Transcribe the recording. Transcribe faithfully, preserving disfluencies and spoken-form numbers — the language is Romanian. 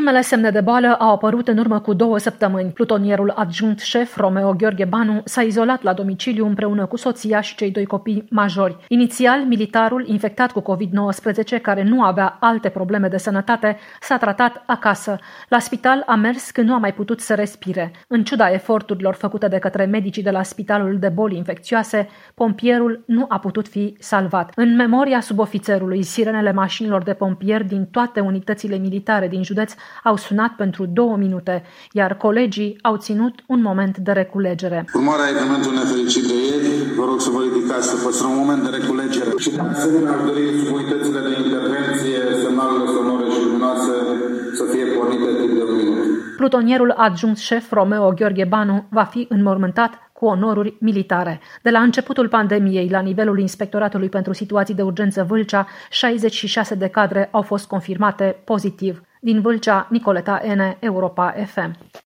Primele semne de boală au apărut în urmă cu două săptămâni. Plutonierul adjunct șef Romeo Gheorghe Banu s-a izolat la domiciliu împreună cu soția și cei doi copii majori. Inițial, militarul infectat cu covid nouăsprezece, care nu avea alte probleme de sănătate, s-a tratat acasă. La spital a mers când nu a mai putut să respire. În ciuda eforturilor făcute de către medicii de la Spitalul de Boli Infecțioase, pompierul nu a putut fi salvat. În memoria subofițerului, sirenele mașinilor de pompieri din toate unitățile militare din județ au sunat pentru două minute, iar colegii au ținut un moment de reculegere. Urmarea evenimentului nefericit de ieri, vă rog să vă ridicați, să păstrăm un moment de reculegere. Și de asemenea aș dori sub unitățile de intervenție, semnalele sonore și luminoase să fie pornite timp de un minut. Plutonierul adjunct șef Romeo Gheorghe Banu va fi înmormântat cu onoruri militare. De la începutul pandemiei, la nivelul Inspectoratului pentru Situații de Urgență Vâlcea, șaizeci și șase de cadre au fost confirmate pozitiv. Din Vâlcea, Nicoleta Ene, Europa F M.